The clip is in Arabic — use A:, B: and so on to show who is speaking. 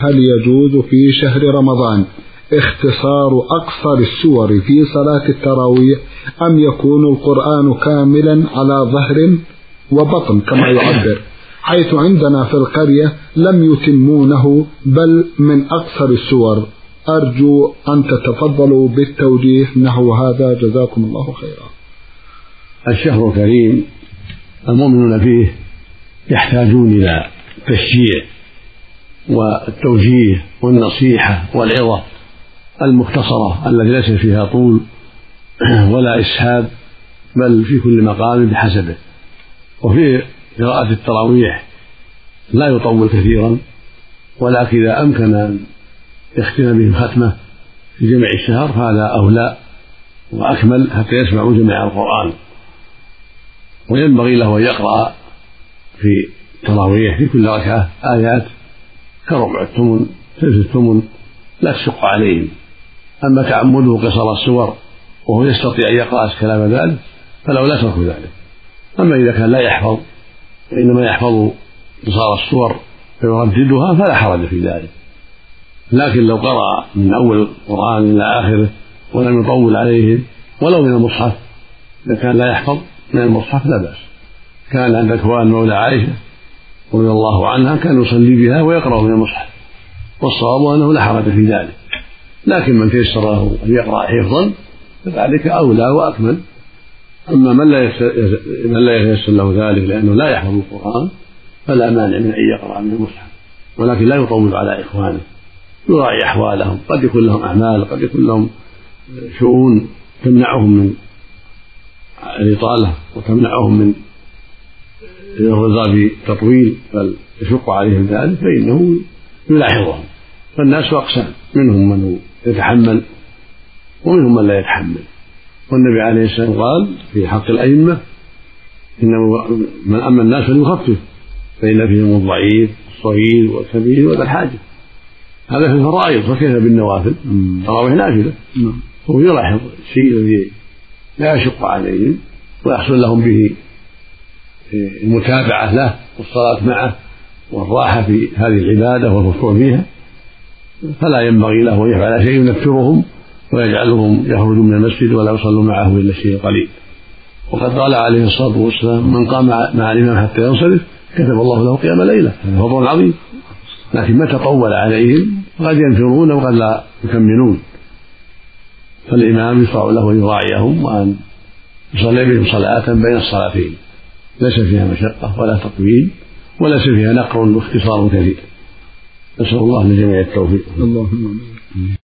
A: هل يجوز في شهر رمضان اختصار أقصر السور في صلاة التراويح أم يكون القرآن كاملا على ظهر وبطن كما يعبر، حيث عندنا في القرية لم يتمونه بل من أقصر السور؟ أرجو أن تتفضلوا بالتوجيه نحو هذا، جزاكم الله خيرا.
B: الشهر الكريم المؤمنون فيه يحتاجون إلى تشجيع والتوجيه والنصيحة والعظة المختصرة التي ليس فيها طول ولا إسهاب، بل في كل مقام بحسبه. وفي قراءة التراويح لا يطول كثيرا، ولكن إذا أمكن أن يختم بهم ختمة في جميع الشهر فهذا أولى وأكمل حتى يسمعوا جميع القرآن. وينبغي له أن يقرأ في التراويح في كل ركعة آيات كربع الثمن ثلث الثمن لا تشق عليهم. أما تعمده قصر السور وهو يستطيع أن يقرأ كلام ذلك فلو لا ترك ذلك. أما إذا كان لا يحفظ وإنما يحفظ قصار السور ويرددها فلا حرج في ذلك. لكن لو قرأ من أول القرآن إلى آخره ولم يطول عليهم ولو من المصحف، إذا كان لا يحفظ من المصحف لا بأس. كان عند ذكوان مولى عائشة رضي الله عنها كان يصلي بها ويقرأ من المصحف، والصواب أنه لا حرج في ذلك. لكن من تيسر له أن يقرأ حفظا فذلك أولى وأكمل. أما من لا يتيسر له ذلك لأنه لا يحفظ القرآن فلا مانع من أن يقرأ من المصحف، ولكن لا يطول على إخوانه، يراعي أحوالهم، قد يكون لهم أعمال، قد يكون لهم شؤون تمنعهم من الإطالة وتمنعهم من الرضا بتطويل بل يشق عليهم ذلك، فإنه يلاحظهم. فالناس أقسام، منهم من يتحمل ومنهم من لا يتحمل. والنبي عليه السلام قال في حق الأئمة إنه من أما الناس فليخفف فإن فيهم الضعيف والصغير والكبير وذا الحاجة. هذا في الفرائض، فكيف بالنوافل؟ التراويح نافلة، هو يلاحظ الشيء الذي لا يشق عليهم ويحصل لهم به المتابعة له والصلاة معه والراحة في هذه العبادة والخشوع فيها، فلا ينبغي له أن يفعل شيء ينفرهم ويجعلهم يخرجوا من المسجد ولا يصلوا معه إلا الشيء قليل. وقد قال عليه الصلاة والسلام من قام مع الإمام حتى ينصرف كتب الله له قيام ليلة، هذا فضل عظيم. لكن متى طول عليهم قد ينفرون وقد لا يكملون، فالإمام يشرع له أن يراعيهم وأن يصلي بهم صلاة بين الصلاتين ليس فيها مشقة ولا تطويل وليس فيها نقر واختصار كثير. نسأل الله لجميع التوفيق. اللهم